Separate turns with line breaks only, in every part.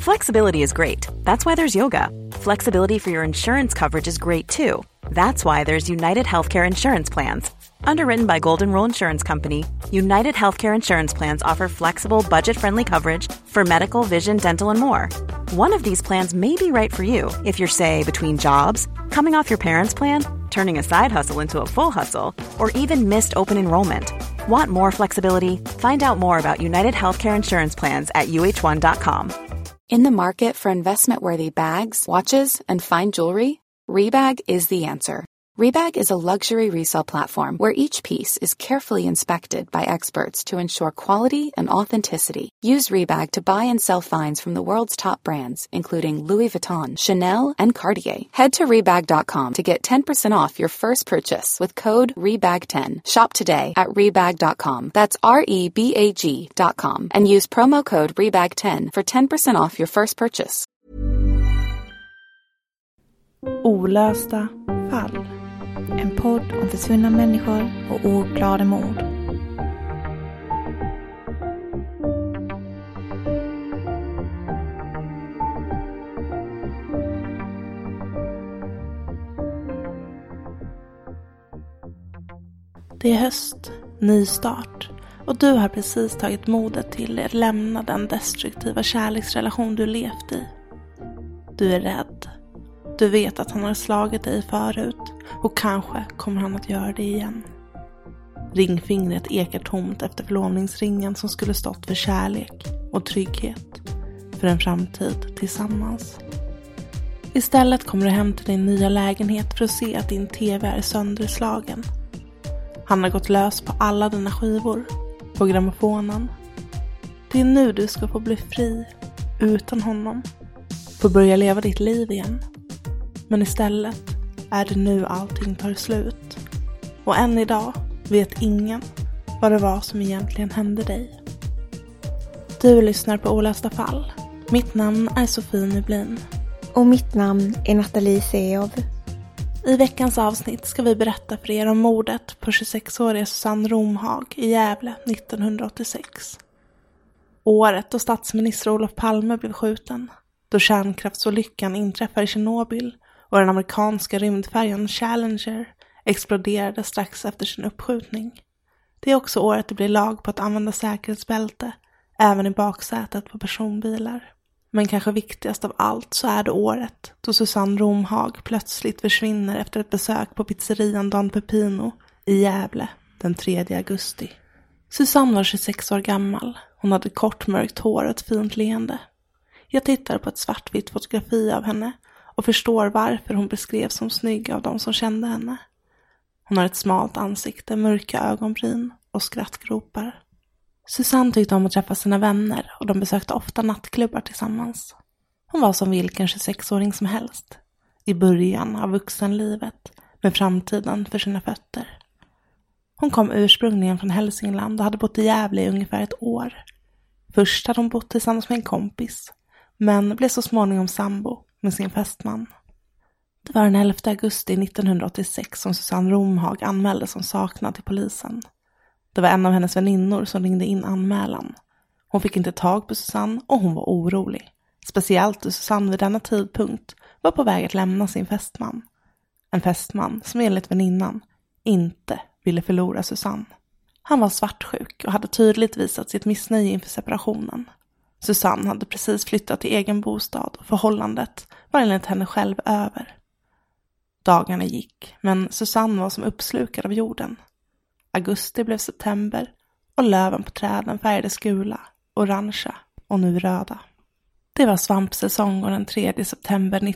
Flexibility is great. That's why there's yoga. Flexibility for your insurance coverage is great too. That's why there's United Healthcare Insurance Plans. Underwritten by Golden Rule Insurance Company, United Healthcare Insurance Plans offer flexible, budget-friendly coverage for medical, vision, dental, and more. One of these plans may be right for you if you're, say, between jobs, coming off your parents' plan, turning a side hustle into a full hustle, or even missed open enrollment. Want more flexibility? Find out more about United Healthcare Insurance Plans at uh1.com.
In the market for investment-worthy bags, watches, and fine jewelry, Rebag is the answer. Rebag is a luxury resale platform where each piece is carefully inspected by experts to ensure quality and authenticity. Use Rebag to buy and sell finds from the world's top brands, including Louis Vuitton, Chanel, and Cartier. Head to Rebag.com to get 10% off your first purchase with code REBAG10. Shop today at Rebag.com. That's REBAG.com. And use promo code REBAG10 for 10% off your first purchase.
Olösta fall. En podd om försvunna människor och oklara mord. Det är höst, ny start, och du har precis tagit modet till att lämna den destruktiva kärleksrelation du levt i. Du är rädd. Du vet att han har slagit dig förut, och kanske kommer han att göra det igen. Ringfingret ekar tomt efter förlovningsringen som skulle stått för kärlek och trygghet, för en framtid tillsammans. Istället kommer du hem till din nya lägenhet för att se att din tv är sönderslagen. Han har gått lös på alla dina skivor, på grammofonen. Det är nu du ska få bli fri, utan honom. Få börja leva ditt liv igen. Men istället är det nu allting tar slut. Och än idag vet ingen vad det var som egentligen hände dig. Du lyssnar på Olösta fall. Mitt namn är Sofie Nublin.
Och mitt namn är Nathalie Seov.
I veckans avsnitt ska vi berätta för er om mordet på 26-åriga Susanne Romhag i Gävle 1986. Året då statsminister Olof Palme blev skjuten. Då kärnkraftsolyckan inträffade i Tjernobyl och den amerikanska rymdfärjan Challenger exploderade strax efter sin uppskjutning. Det är också året det blir lag på att använda säkerhetsbälte, även i baksätet på personbilar. Men kanske viktigast av allt så är det året då Susanne Romhag plötsligt försvinner efter ett besök på pizzerian Don Pepino i Gävle den 3 augusti. Susanne var 26 år gammal. Hon hade kort mörkt hår och ett fint leende. Jag tittar på ett svartvitt fotografi av henne och förstår varför hon beskrevs som snygg av de som kände henne. Hon har ett smalt ansikte, mörka ögonbryn och skrattgropar. Susanne tyckte om att träffa sina vänner och de besökte ofta nattklubbar tillsammans. Hon var som vilken 26-åring som helst. I början av vuxenlivet med framtiden för sina fötter. Hon kom ursprungligen från Hälsingland och hade bott i Gävle i ungefär ett år. Först hade hon bott tillsammans med en kompis, men blev så småningom sambo med sin fästman. Det var den 11 augusti 1986 som Susanne Romhag anmäldes som saknad till polisen. Det var en av hennes väninnor som ringde in anmälan. Hon fick inte tag på Susanne och hon var orolig. Speciellt då Susanne vid denna tidpunkt var på väg att lämna sin fästman. En fästman som enligt väninnan inte ville förlora Susanne. Han var svartsjuk och hade tydligt visat sitt missnöje inför separationen. Susanne hade precis flyttat till egen bostad och förhållandet var enligt henne själv över. Dagarna gick, men Susanne var som uppslukad av jorden. Augusti blev september och löven på träden färgades gula, orangea och nu röda. Det var svampsäsong och den 3 september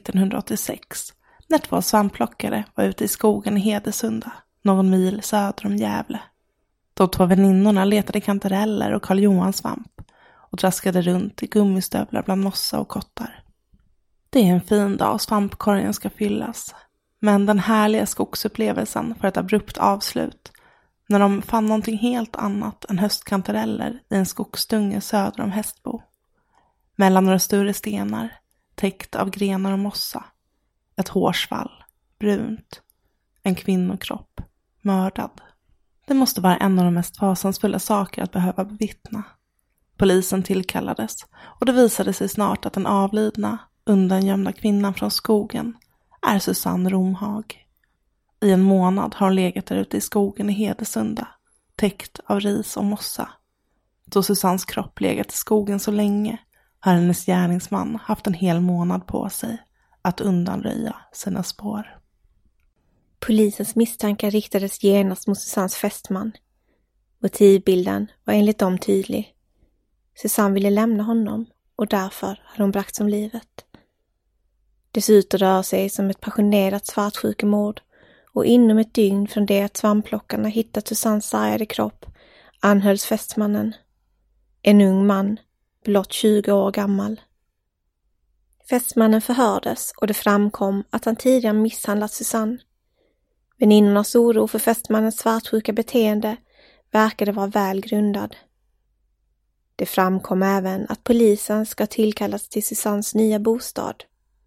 1986 när 2 svampplockare var ute i skogen i Hedesunda, någon mil söder om Gävle. De 2 väninnorna letade kantareller och Karl Johan-svamp och traskade runt i gummistövlar bland mossa och kottar. Det är en fin dag och svampkorgen ska fyllas, men den härliga skogsupplevelsen får ett abrupt avslut när de fann någonting helt annat än höstkantareller i en skogsdunge söder om Hästbo. Mellan några större stenar, täckt av grenar och mossa, ett hårsvall, brunt, en kvinnokropp, mördad. Det måste vara en av de mest fasansfulla saker att behöva bevittna. Polisen tillkallades och det visade sig snart att den avlidna, undangömda kvinnan från skogen är Susanne Romhag. I en månad har hon legat där ute i skogen i Hedesunda, täckt av ris och mossa. Då Susannes kropp legat i skogen så länge har hennes gärningsman haft en hel månad på sig att undanröja sina spår.
Polisens misstankar riktades genast mot Susannes fästman. Motivbilden var enligt dem tydlig. Susanne ville lämna honom och därför hade hon bragt om livet. Det ser ut att röra sig som ett passionerat svartsjukemord och inom ett dygn från det att svampplockarna hittat Susannes sargade kropp anhölls fästmannen. En ung man, blott 20 år gammal. Fästmannen förhördes och det framkom att han tidigare misshandlat Susanne. Väninnornas oro för fästmannens svartsjuka beteende verkade vara väl grundad. Det framkom även att polisen ska tillkallas till Susannes nya bostad.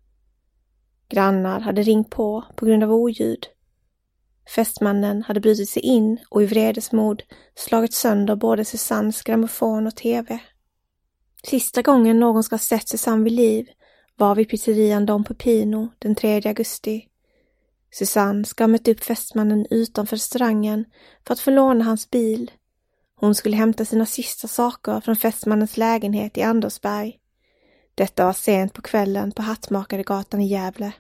Grannar hade ringt på grund av oljud. Fästmannen hade brutit sig in och i vredesmod slagit sönder både Susannes grammofon och tv. Sista gången någon ska ha sett Susanne vid liv var vid pizzerian Don Pepino den 3 augusti. Susanne ska ha mött upp fästmannen utanför restaurangen för att få låna hans bil. Hon skulle hämta sina sista saker från fästmannens lägenhet i Andersberg. Detta var sent på kvällen på Hattmakaregatan i Gävle.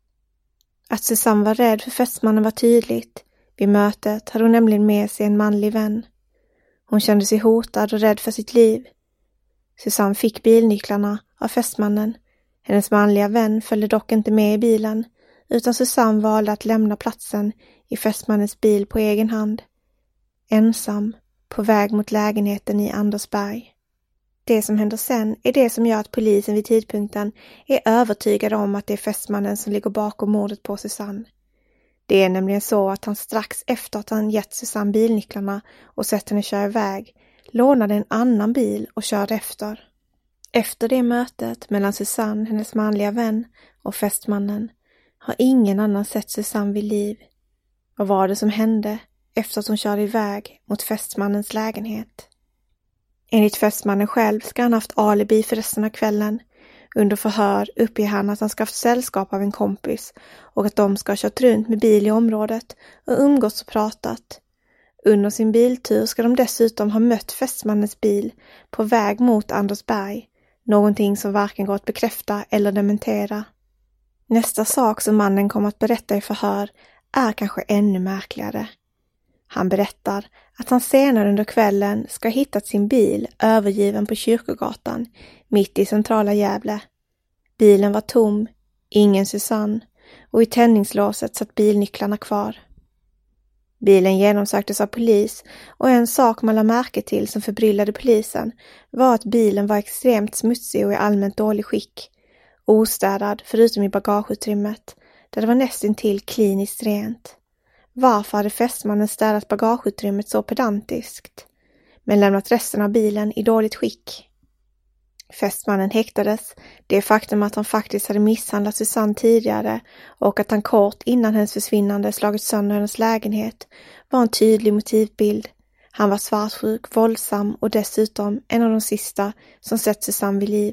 Att Susanne var rädd för fästmannen var tydligt. Vid mötet hade hon nämligen med sig en manlig vän. Hon kände sig hotad och rädd för sitt liv. Susanne fick bilnycklarna av fästmannen. Hennes manliga vän följde dock inte med i bilen, utan Susanne valde att lämna platsen i fästmannens bil på egen hand. Ensam, på väg mot lägenheten i Andersberg. Det som händer sen är det som gör att polisen vid tidpunkten är övertygad om att det är fästmannen som ligger bakom mordet på Susanne. Det är nämligen så att han strax efter att han gett Susanne bilnycklarna och sett henne köra iväg, lånade en annan bil och körde efter. Efter det mötet mellan Susanne, hennes manliga vän, och fästmannen har ingen annan sett Susanne vid liv. Vad var det som hände efter att hon körde iväg mot fästmannens lägenhet? Enligt fästmannen själv ska han haft alibi för resten av kvällen. Under förhör uppger han att han ska haft sällskap av en kompis och att de ska ha kört runt med bil i området och umgåtts och pratat. Under sin biltur ska de dessutom ha mött fästmannens bil på väg mot Andersberg, någonting som varken går att bekräfta eller dementera. Nästa sak som mannen kommer att berätta i förhör är kanske ännu märkligare. Han berättar att han senare under kvällen ska ha hittat sin bil övergiven på Kyrkogatan, mitt i centrala Gävle. Bilen var tom, ingen Susanne, och i tändningslåset satt bilnycklarna kvar. Bilen genomsöktes av polis och en sak man lade märke till som förbryllade polisen var att bilen var extremt smutsig och i allmänt dålig skick. Ostädad förutom i bagageutrymmet, där det var nästintill kliniskt rent. Varför hade fästmannen städat bagageutrymmet så pedantiskt, men lämnat resten av bilen i dåligt skick? Fästmannen häktades. Det faktum att han faktiskt hade misshandlat Susanne tidigare och att han kort innan hennes försvinnande slagit sönder hennes lägenhet var en tydlig motivbild. Han var svartsjuk, våldsam och dessutom en av de sista som sett Susanne vid liv.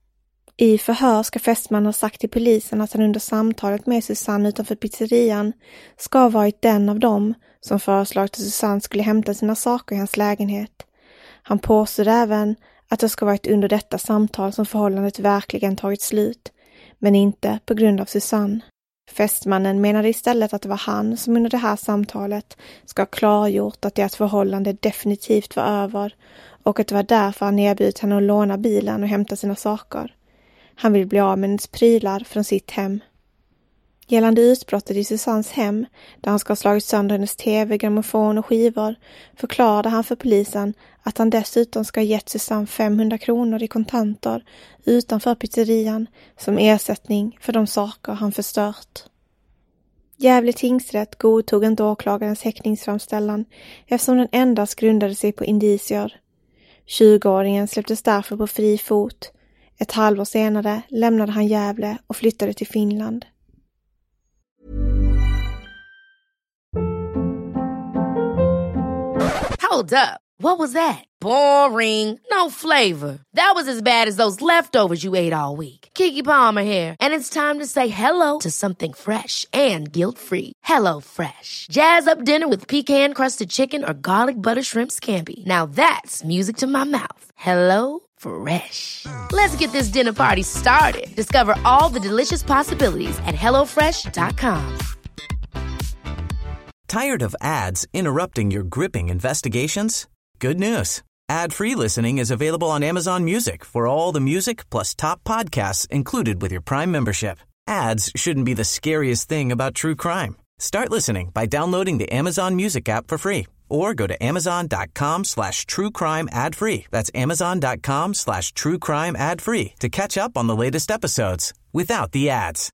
I förhör ska fästmannen ha sagt till polisen att han under samtalet med Susanne utanför pizzerian ska ha varit den av dem som föreslagit att Susanne skulle hämta sina saker i hans lägenhet. Han påstod även att det ska ha varit under detta samtal som förhållandet verkligen tagit slut, men inte på grund av Susanne. Fästmannen menade istället att det var han som under det här samtalet ska ha klargjort att deras förhållande definitivt var över och att det var därför han erbjudit henne att låna bilen och hämta sina saker. Han vill bli av med hennes prylar från sitt hem. Gällande utbrottet i Susannes hem, där han ska ha slagit sönder hennes tv, grammofon och skivor, förklarade han för polisen att han dessutom ska ha gett Susanne 500 kronor i kontanter utanför pizzerian som ersättning för de saker han förstört. Gävle tingsrätt godtog inte åklagarens häktningsframställan eftersom den endast grundade sig på indicier. 20-åringen släpptes därför på fri fot. Ett halvår senare lämnade han Gävle och flyttade till Finland.
Hold up. What was that? Boring. No flavor. That was as bad as those leftovers you ate all week. Keke Palmer here. And it's time to say hello to something fresh and guilt-free. Hello Fresh. Jazz up dinner with pecan-crusted chicken or garlic butter shrimp scampi. Now that's music to my mouth. Hello Fresh. Let's get this dinner party started. Discover all the delicious possibilities at hellofresh.com.
Tired of ads interrupting your gripping investigations? Good news. Ad-free listening is available on Amazon Music for all the music plus top podcasts included with your Prime membership. Ads shouldn't be the scariest thing about true crime. Start listening by downloading the Amazon Music app for free or go to amazon.com/truecrime ad-free. That's amazon.com/truecrime ad-free to catch up on the latest episodes without the ads.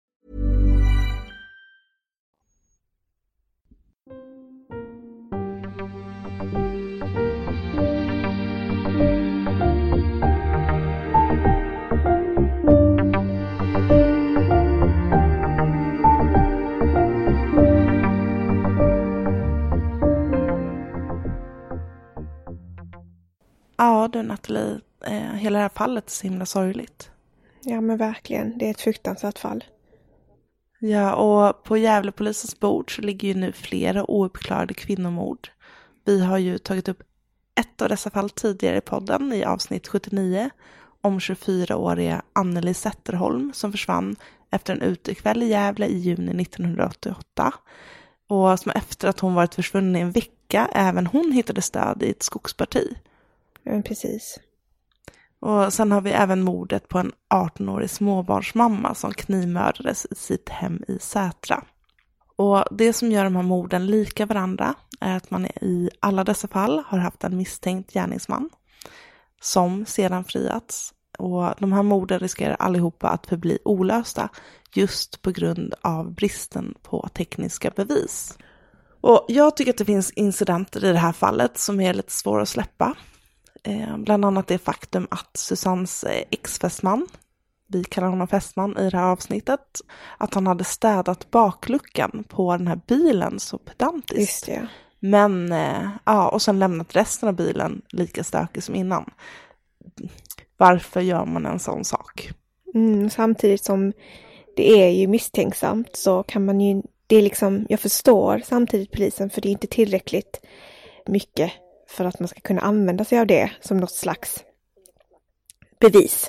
Ja du Nathalie, hela det här fallet är så himla sorgligt.
Ja men verkligen, det är ett fruktansvärt fall.
Ja, och på Gävlepolisens bord så ligger ju nu flera ouppklarade kvinnomord. Vi har ju tagit upp ett av dessa fall tidigare i podden i avsnitt 79 om 24-åriga Anneli Zetterholm som försvann efter en utekväll i Gävle i juni 1988. Och som efter att hon varit försvunnen i en vecka även hon hittade stöd i ett skogsparti.
Ja, precis.
Och sen har vi även mordet på en 18-årig småbarnsmamma som knivmördades i sitt hem i Sätra. Och det som gör de här morden lika varandra är att man i alla dessa fall har haft en misstänkt gärningsman som sedan friats. Och de här morden riskerar allihopa att förbli olösta just på grund av bristen på tekniska bevis. Och jag tycker att det finns incidenter i det här fallet som är lite svåra att släppa. Bland annat det faktum att Susannes ex-fästman, vi kallar honom fästman i det här avsnittet, att han hade städat bakluckan på den här bilen så pedantiskt.
Just det.
Men, och sen lämnat resten av bilen lika stökig som innan. Varför gör man en sån sak?
Samtidigt som det är ju misstänksamt så kan man ju, det är liksom, jag förstår samtidigt polisen för det är inte tillräckligt mycket för att man ska kunna använda sig av det som något slags bevis.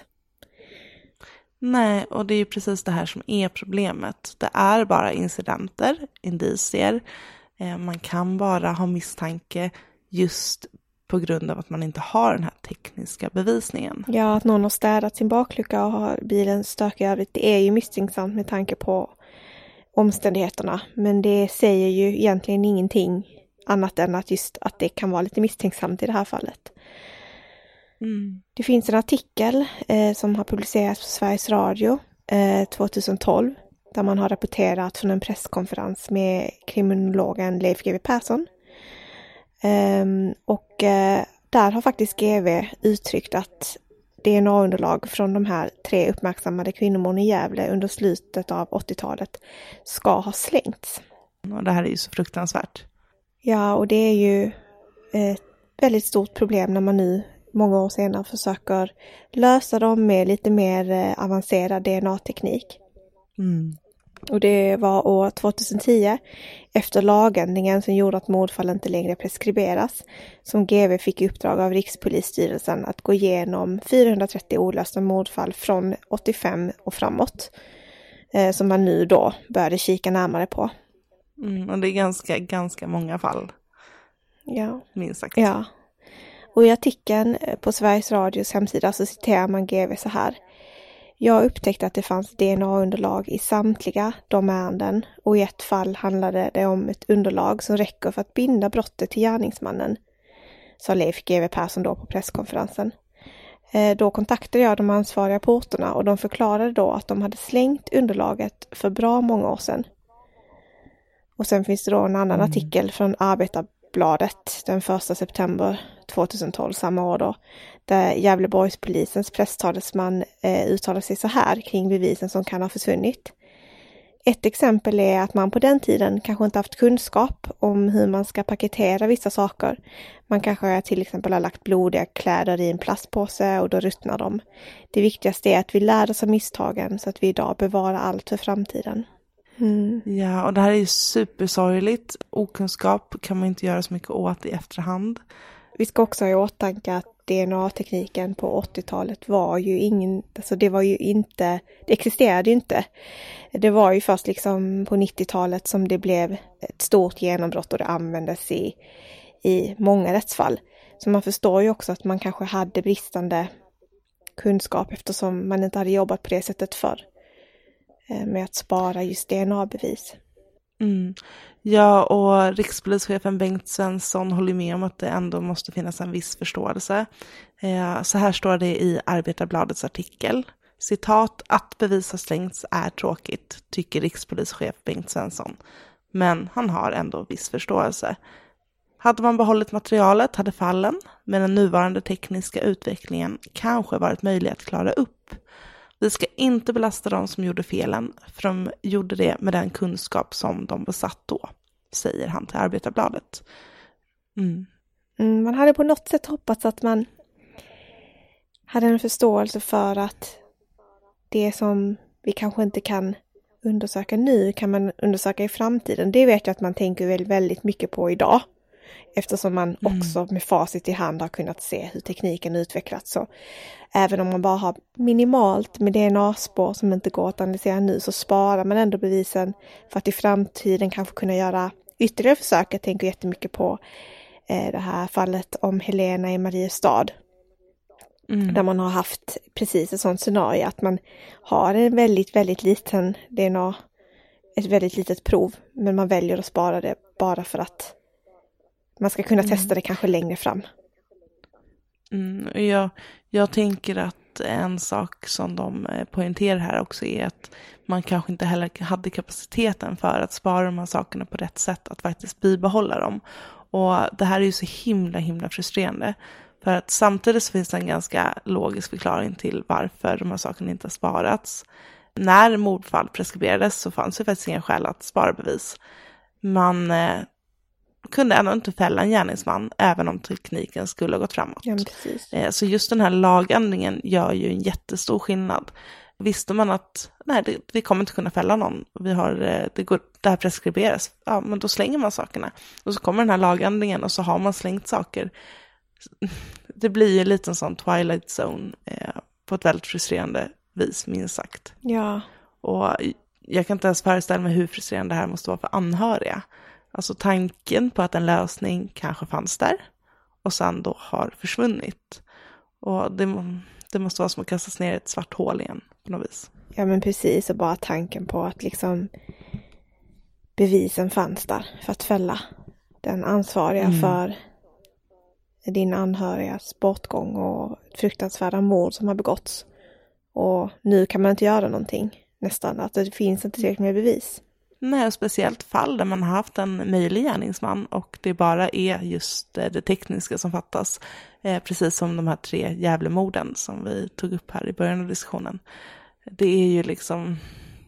Nej, och det är ju precis det här som är problemet. Det är bara incidenter, indicier. Man kan bara ha misstanke just på grund av att man inte har den här tekniska bevisningen.
Ja, att någon har städat sin baklucka och har bilen stökig i övrigt, det är ju misstänksamt med tanke på omständigheterna. Men det säger ju egentligen ingenting annat än att just att det kan vara lite misstänksamt i det här fallet. Det finns en artikel som har publicerats på Sveriges Radio 2012 där man har rapporterat från en presskonferens med kriminologen Leif GW Persson. Och där har faktiskt GW uttryckt att DNA-underlag från de här 3 uppmärksammade kvinnomorden i Gävle under slutet av 80-talet ska ha slängts.
Och det här är ju så fruktansvärt.
Ja, och det är ju ett väldigt stort problem när man nu många år senare försöker lösa dem med lite mer avancerad DNA-teknik. Och det var år 2010 efter lagändringen som gjorde att mordfall inte längre preskriberas som GW fick i uppdrag av Rikspolisstyrelsen att gå igenom 430 olösta mordfall från 85 och framåt som man nu då började kika närmare på.
Och det är ganska många fall.
Ja.
Minst sagt.
Ja. Och i artikeln på Sveriges Radios hemsida så citerar man GW så här. Jag upptäckte att det fanns DNA-underlag i samtliga de ärenden och i ett fall handlade det om ett underlag som räcker för att binda brottet till gärningsmannen, sa Leif GW Persson då på presskonferensen. Då kontaktade jag de ansvariga på orterna och de förklarade då att de hade slängt underlaget för bra många år sedan. Och sen finns det då en annan artikel från Arbetarbladet den 1 september 2012 samma år då, där Gävleborgspolisens presstalesman uttalar sig så här kring bevisen som kan ha försvunnit. Ett exempel är att man på den tiden kanske inte haft kunskap om hur man ska paketera vissa saker. Man kanske till exempel har lagt blodiga kläder i en plastpåse och då ruttnar de. Det viktigaste är att vi lär oss av misstagen så att vi idag bevarar allt för framtiden.
Ja, och det här är ju supersorgligt. Okunskap kan man inte göra så mycket åt i efterhand.
Vi ska också ha i åtanke att DNA-tekniken på 80-talet var ju det existerade ju inte. Det var ju först liksom på 90-talet som det blev ett stort genombrott och det användes i många rättsfall. Så man förstår ju också att man kanske hade bristande kunskap eftersom man inte hade jobbat på det sättet förr. Med att spara just DNA-bevis.
Ja, och rikspolischefen Bengt Svensson håller med om att det ändå måste finnas en viss förståelse. Så här står det i Arbetarbladets artikel. Citat, att bevis har slängts är tråkigt, tycker rikspolischef Bengt Svensson. Men han har ändå viss förståelse. Hade man behållit materialet hade fallen med den nuvarande tekniska utvecklingen kanske varit möjlig att klara upp. Vi ska inte belasta de som gjorde felen, för de gjorde det med den kunskap som de besatt då, säger han till Arbetarbladet.
Man hade på något sätt hoppats att man hade en förståelse för att det som vi kanske inte kan undersöka nu kan man undersöka i framtiden. Det vet jag att man tänker väl väldigt mycket på idag. Eftersom man också med facit i hand har kunnat se hur tekniken utvecklats. Så även om man bara har minimalt med DNA-spår som inte går att analysera nu så sparar man ändå bevisen för att i framtiden kanske kunna göra ytterligare försök. Jag tänker jättemycket på det här fallet om Helena i Mariestad. Där man har haft precis ett sånt scenario att man har en väldigt, väldigt liten DNA, ett väldigt litet prov. Men man väljer att spara det bara för att man ska kunna testa det kanske längre fram.
Jag tänker att en sak som de poängterar här också är att man kanske inte heller hade kapaciteten för att spara de här sakerna på rätt sätt, att faktiskt bibehålla dem. Och det här är ju så himla frustrerande. För att samtidigt så finns det en ganska logisk förklaring till varför de här sakerna inte har sparats. När mordfall preskriberades så fanns det faktiskt ingen skäl att spara bevis. Man kunde ändå inte fälla en gärningsman även om tekniken skulle ha gått framåt.
Ja, precis.
Så just den här lagändringen gör ju en jättestor skillnad. Visste man att vi kommer inte kunna fälla någon, det här preskriberas, ja, men då slänger man sakerna. Och så kommer den här lagändringen och så har man slängt saker. Det blir en liten sån Twilight Zone på ett väldigt frustrerande vis, minst sagt.
Ja.
Och jag kan inte ens föreställa mig hur frustrerande det här måste vara för anhöriga. Alltså tanken på att en lösning kanske fanns där och sen då har försvunnit. Och det måste vara som att kastas ner i ett svart hål igen på något vis.
Ja, men precis, och bara tanken på att liksom bevisen fanns där för att fälla den ansvariga för din anhörigas bortgång och fruktansvärda mord som har begåtts. Och nu kan man inte göra någonting nästan, att det finns inte tillräckligt med bevis.
Nej, speciellt fall där man har haft en möjlig gärningsman och det bara är just det tekniska som fattas. Precis som de här 3 Gävlemorden som vi tog upp här i början av diskussionen. Det är ju liksom...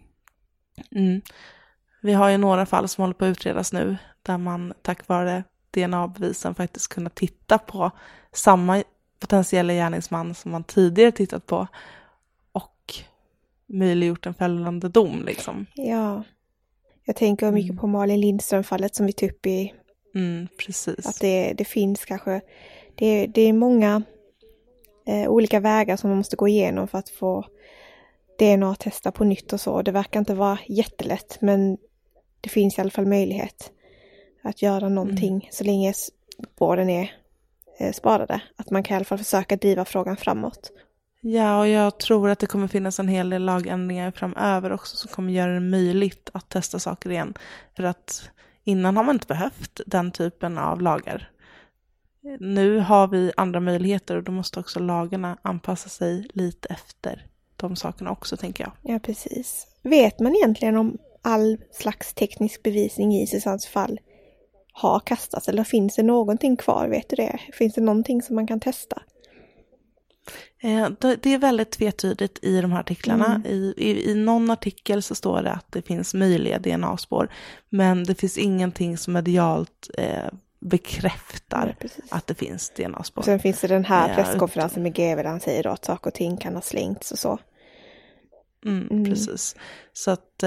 Vi har ju några fall som håller på att utredas nu där man tack vare DNA-bevisen faktiskt kunna titta på samma potentiella gärningsman som man tidigare tittat på och möjliggjort en fällande dom liksom.
Ja. Jag tänker mycket på Malin Lindström-fallet som vi tog upp i...
precis.
Att det finns kanske... Det är många olika vägar som man måste gå igenom för att få DNA-testa på nytt och så. Det verkar inte vara jättelätt, men det finns i alla fall möjlighet att göra någonting så länge spåren är sparade. Att man kan i alla fall försöka driva frågan framåt.
Ja, och jag tror att det kommer finnas en hel del lagändringar framöver också som kommer göra det möjligt att testa saker igen. För att innan har man inte behövt den typen av lagar. Nu har vi andra möjligheter och då måste också lagarna anpassa sig lite efter de sakerna också, tänker jag.
Ja, precis. Vet man egentligen om all slags teknisk bevisning i Susannes fall har kastats eller finns det någonting kvar? Vet du det? Finns det någonting som man kan testa?
Det är väldigt tvetydigt i de här artiklarna. I någon artikel så står det att det finns möjliga DNA-spår, men det finns ingenting som medialt bekräftar att det finns DNA-spår.
Och sen finns det den här presskonferensen med GV där han säger då att saker och ting kan ha slängts och så.
Precis. Så att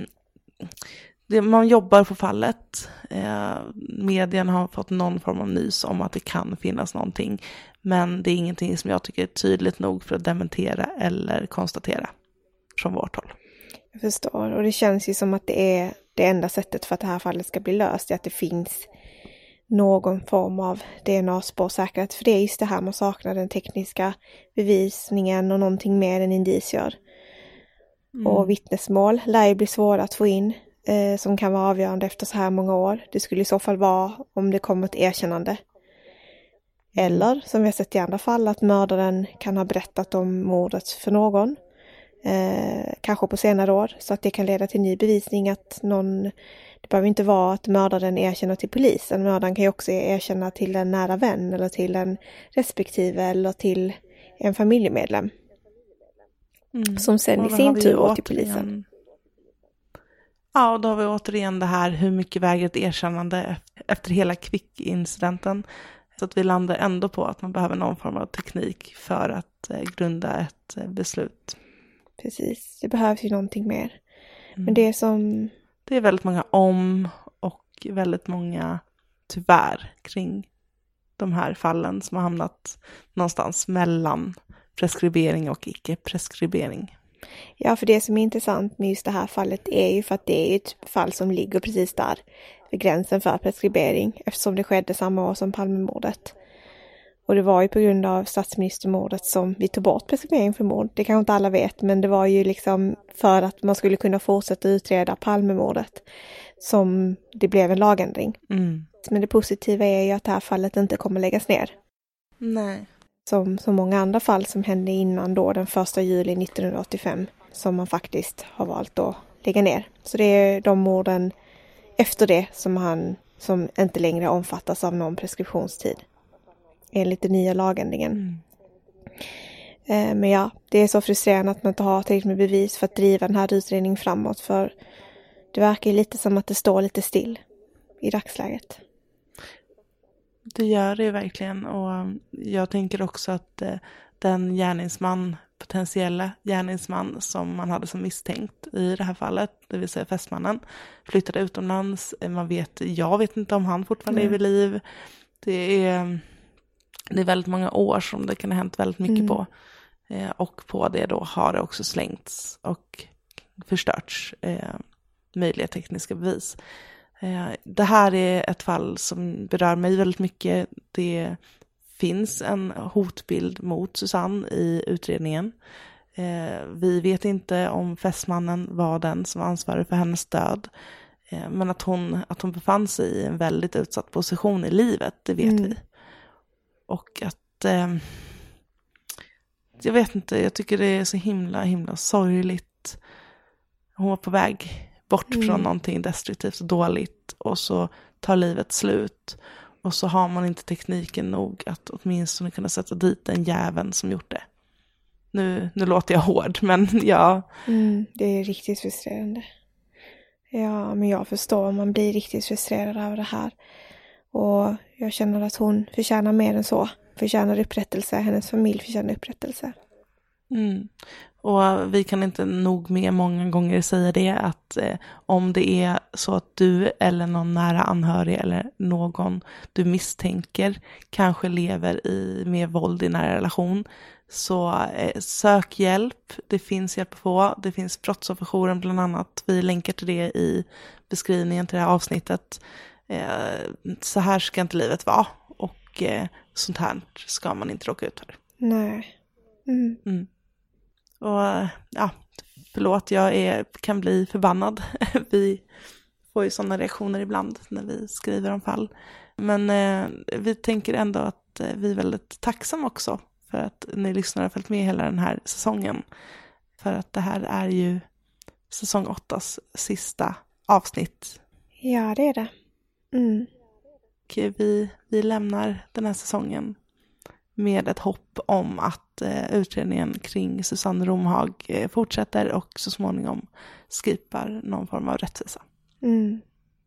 man jobbar på fallet. Medien har fått någon form av nys om att det kan finnas någonting. Men det är ingenting som jag tycker är tydligt nog för att dementera eller konstatera från vårt håll.
Jag förstår. Och det känns ju som att det är det enda sättet för att det här fallet ska bli löst. Att det finns någon form av DNA-spår säkert. För det är just det här man saknar, den tekniska bevisningen och någonting mer än indicier. Och vittnesmål lär ju bli svåra att få in. Som kan vara avgörande efter så här många år. Det skulle i så fall vara om det kommer ett erkännande. Eller, som vi har sett i andra fall, att mördaren kan ha berättat om mordet för någon. Kanske på senare år. Så att det kan leda till ny bevisning att någon... Det behöver inte vara att mördaren erkänner till polisen. Mördaren kan ju också erkänna till en nära vän. Eller till en respektive. Eller till en familjemedlem. Som sen i sin tur går till polisen.
Ja, och då har vi återigen det här, hur mycket väger ett erkännande efter hela Quick-incidenten. Så att vi landar ändå på att man behöver någon form av teknik för att grunda ett beslut.
Precis, det behövs ju någonting mer. Men det
är väldigt många om och väldigt många tyvärr kring de här fallen som har hamnat någonstans mellan preskribering och icke-preskribering.
Ja, för det som är intressant med just det här fallet är ju för att det är ett fall som ligger precis där vid gränsen för preskribering, eftersom det skedde samma år som Palmemordet. Och det var ju på grund av statsministermordet som vi tog bort preskribering för mord. Det kanske inte alla vet, men det var ju liksom för att man skulle kunna fortsätta utreda Palmemordet som det blev en lagändring. Men det positiva är ju att det här fallet inte kommer läggas ner.
Nej.
Som så många andra fall som hände innan då den 1 juli 1985 som man faktiskt har valt att lägga ner. Så det är de morden efter det som inte längre omfattas av någon preskriptionstid. Enligt den nya lagändringen. Men ja, det är så frustrerande att man inte har tillräckligt med bevis för att driva den här utredningen framåt. För det verkar ju lite som att det står lite still i dagsläget.
Det gör det verkligen, och jag tänker också att den potentiella gärningsman som man hade som misstänkt i det här fallet, det vill säga fästmannen, flyttade utomlands. Jag vet inte om han fortfarande är vid liv. Det är väldigt många år som det kan ha hänt väldigt mycket på. Och på det då har det också slängts och förstörts möjliga tekniska bevis. Det här är ett fall som berör mig väldigt mycket. Det finns en hotbild mot Susanne i utredningen. Vi vet inte om fästmannen var den som var ansvarig för hennes död. Men att hon befann sig i en väldigt utsatt position i livet, det vet vi. Och att jag vet inte, jag tycker det är så himla sorgligt. Hon var på väg bort från någonting destruktivt och dåligt, och så tar livet slut, och så har man inte tekniken nog att åtminstone kunna sätta dit den jäveln som gjort det. Nu låter jag hård, men ja.
Det är riktigt frustrerande. Ja, men jag förstår, man blir riktigt frustrerad över det här. Och jag känner att hon förtjänar mer än så. Förtjänar upprättelse, hennes familj förtjänar upprättelse.
Och vi kan inte nog med många gånger säga det, att om det är så att du eller någon nära anhörig eller någon du misstänker kanske lever med våld i nära relation, så sök hjälp. Det finns hjälp att få. Det finns brottsofferjouren bland annat. Vi länkar till det i beskrivningen till det här avsnittet. Så här ska inte livet vara, och sånt här ska man inte råka ut för.
Nej.
Och ja, förlåt, jag kan bli förbannad. Vi får ju sådana reaktioner ibland när vi skriver om fall. Men vi tänker ändå att vi är väldigt tacksamma också för att ni lyssnar och följt med hela den här säsongen. För att det här är ju säsong 8:s sista avsnitt.
Ja, det är det.
Och vi lämnar den här säsongen med ett hopp om att utredningen kring Susanne Romhag fortsätter och så småningom skipar någon form av rättvisa.
Mm.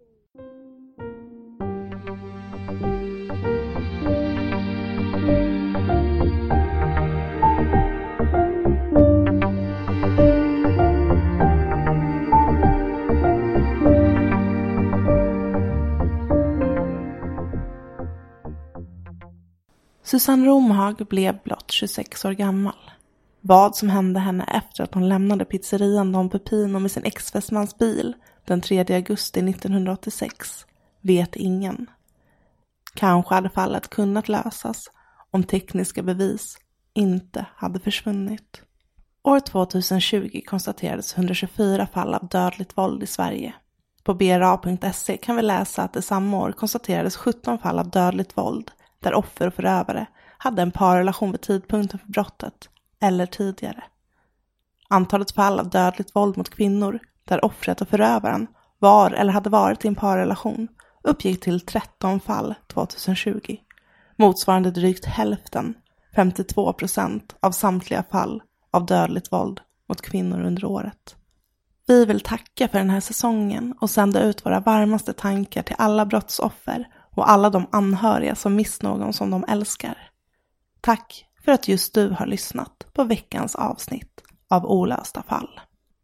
Susanne Romhag blev blott 26 år gammal. Vad som hände henne efter att hon lämnade pizzerian Don Pepino med sin ex-fästmans bil den 3 augusti 1986 vet ingen. Kanske hade fallet kunnat lösas om tekniska bevis inte hade försvunnit. År 2020 konstaterades 124 fall av dödligt våld i Sverige. På bra.se kan vi läsa att det samma år konstaterades 17 fall av dödligt våld där offer och förövare hade en parrelation vid tidpunkten för brottet eller tidigare. Antalet fall av dödligt våld mot kvinnor där offret och förövaren var eller hade varit i en parrelation uppgick till 13 fall 2020. Motsvarande drygt hälften, 52% av samtliga fall av dödligt våld mot kvinnor under året. Vi vill tacka för den här säsongen och sända ut våra varmaste tankar till alla brottsoffer och alla de anhöriga som mist någon som de älskar. Tack för att just du har lyssnat på veckans avsnitt av Olösta fall.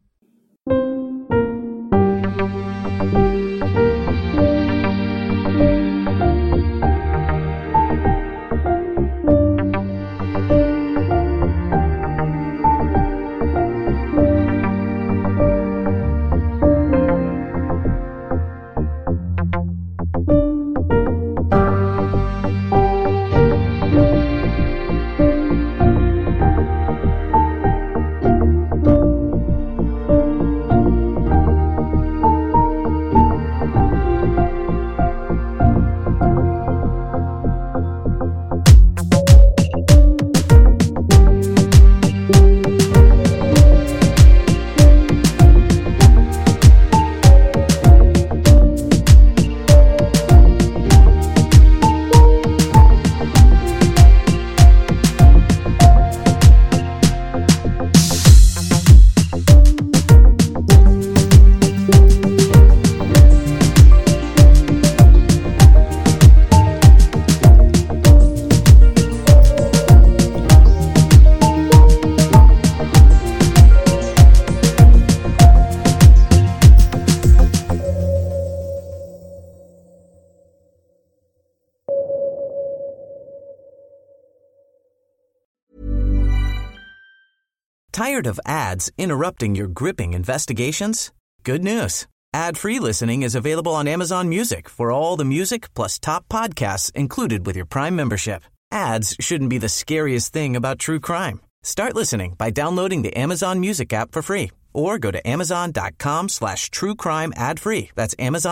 Tired of ads interrupting your gripping investigations? Good news. Ad-free listening is available on Amazon Music for all the music plus top podcasts included with your Prime membership. Ads shouldn't be the scariest thing about true crime. Start listening by downloading the Amazon Music app for free or go to amazon.com/truecrime ad-free. That's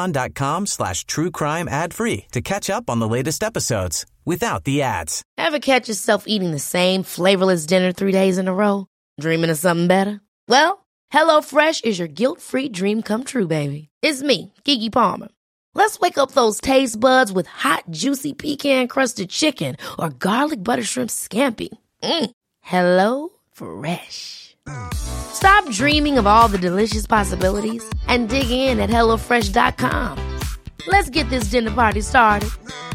amazon.com/truecrime ad-free to catch up on the latest episodes without the ads.
Ever catch yourself eating the same flavorless dinner 3 days in a row? Dreaming of something better? Well, HelloFresh is your guilt-free dream come true, baby. It's me, Keke Palmer. Let's wake up those taste buds with hot, juicy pecan-crusted chicken or garlic butter shrimp scampi. Hello Fresh. Stop dreaming of all the delicious possibilities and dig in at HelloFresh.com. Let's get this dinner party started.